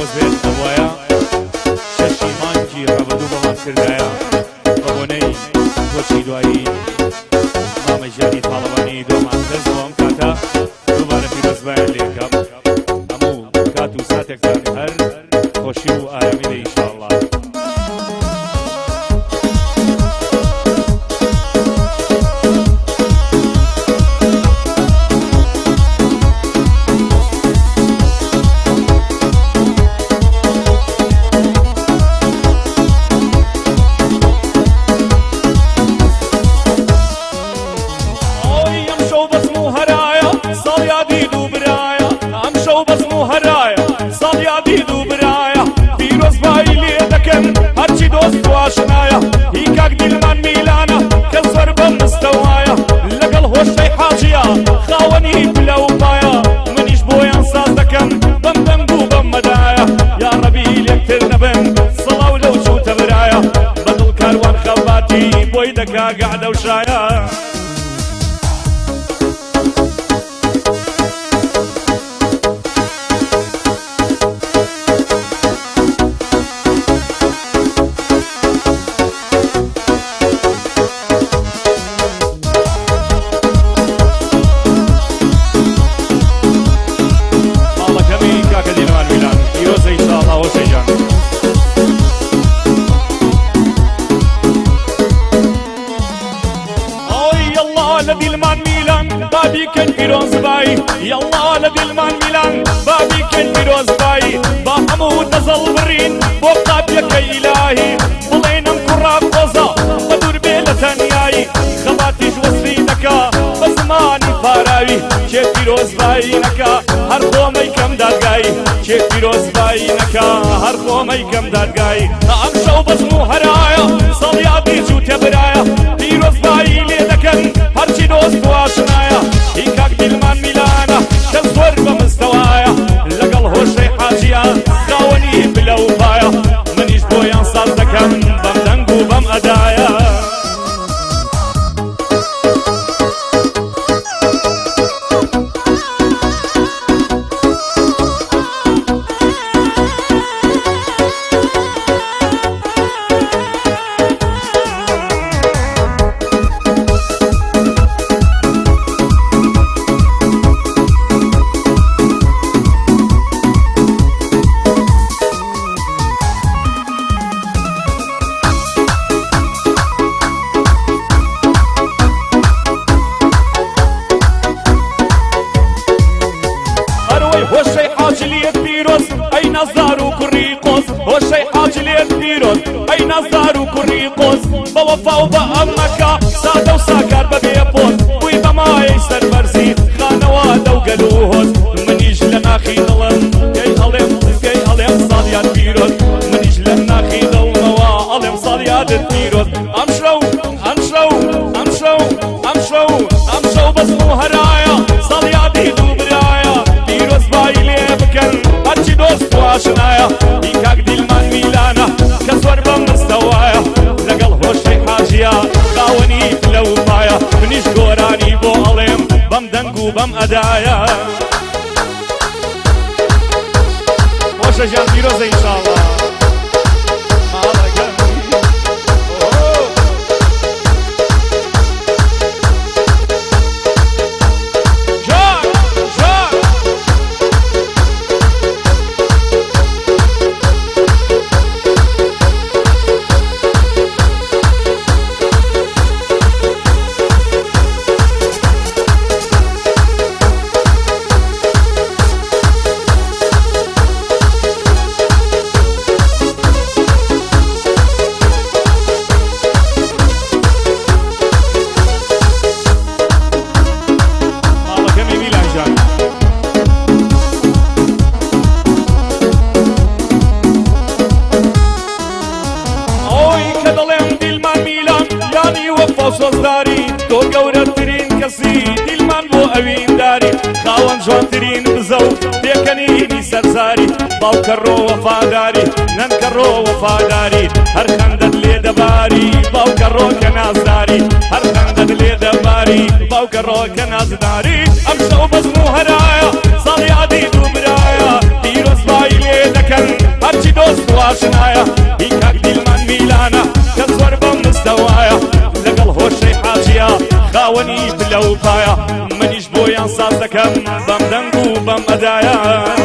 پیرۆز بێت ئەوایە شەشی مانگی ڕابردوو بەڵام کردایە بەبوونەی بۆچی دوایی مامە ژیانی تاڵەبانی دۆمان دەست بۆ ئەم کاتە دووبارە پیرۆزبایان لێکەم هەموو کات و ساتێکتان هەر خۆشی و ئارامی لێ ئینشاءالله. شنايا هيكاك دلمان ميلانا كالزور بمستوايا لقل هوشي حاجيا خاوني بلا وقايا منيش بويا نصاص دكم بم دنقو بم مدايا يا ربي ليكتر نبم صلاة ولو شو تبرايا بدل كاروان خواتي بوي دكا قاعدة وشايا لدلمان ميلان بابي كن فيروز باي يلا لدلمان ميلان بابي كن فيروز باي بحمود نزل برين بوقات يك إلهي بلينم كراب قوزا بدور بيلا ثانياي خباتي جوزي نكا بزماني فاراوي شيف فيروز باي نكا هر خومي كم دادقاي شيف فيروز باي نكا هر خومي كم دادقاي أمشو بزمو هرايا صلياتي جو تبرايا فيروز باي ليدكن هرچی دوست و آشنایا هیکاک دلمان میلانا كالزور بمستوايا لقل هوشي حاجيا خاوني بلا وفايا منيش بويا نصاص دكم بم دنقو بم أدايا هوشي حاجليت فيروز أي نزار وكريقوس هوشي حاجليت فيروز أي نزار وكريقوس بوفا وبأمكا سادة وساكر ببيبوس ويبا ما يسر برزيد خانوادا وقلوهوس منيش لنا خيضلن كي ألم صاليات فيروز منيش لنا خيضلنوا ألم صاليات فيروز أمشو بزمو هرايا صالياتي دوبرايا فيروز بايلي بكن هرچی دوست و آشنایا هیکاک دلمان میلانا كالزور بمستوايا لقل هوشي حاجيا خاوني بلا وفايا منيش قوراني بو ألم بم دنقو بم أدايا خوش جان فيروز إن شاء الله وصوصداري تو قورترين كسي دلمان بو اوين داري خاون جوانترين بزو تيكنيني سرزاري باوكرو وفاداري ننكرو وفاداري هر خندد لي دباري باوكرو كنازداري هر خندد لي دباري باوكرو كنازداري امشو بزمو هرايا صالي عديد وبرايا فيروز باي لي دكن پایە منیش بۆیان ساز دەکەم بەم دەنگ و بەم ئەدایە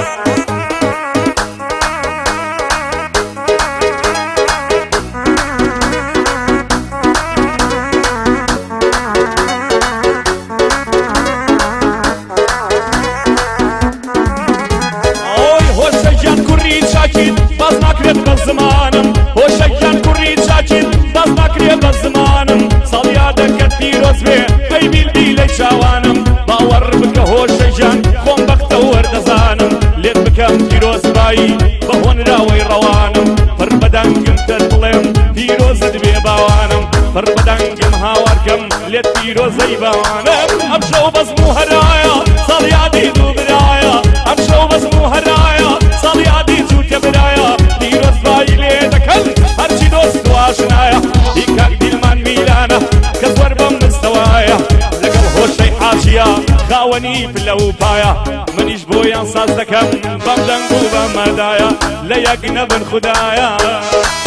باز ناکرێت بە زمانم هۆشەکیان کوڕی چاکین باز ناکرێت بە زمانم ساڵیا دەکەت پیرۆز بێ ئەی بیلبی لەی چاوانم باوەڕ بکە هۆشەکیان خۆم بەختە وەردەزانم لێت بکەم پیرۆزبایی بە هۆنراوەی ڕەوانم پڕ بەدەنگم تر بڵێم پیرۆزت بێ باوانم پڕ بەدەنگم هاوارکەم لێت پیرۆزەی باوانم ئەم شەو بەزم و هەرایە ساڵیادی دوو برایە ئەم شەو بەزم و هەرایە ساڵیادی جووتە برایە پیرۆزبایی لێ دەکەن هەرچی دۆست و ئاشنایە دیکاک دیلمان میلانە کە زۆر بەم مستەوایە لەگەڵ هۆشەی حاجیە خاوەنی پلە و پایە منیش بۆیان ساز دەکەم بەم دەنگ و بەم مەدایە لە یەک نەبن خودایە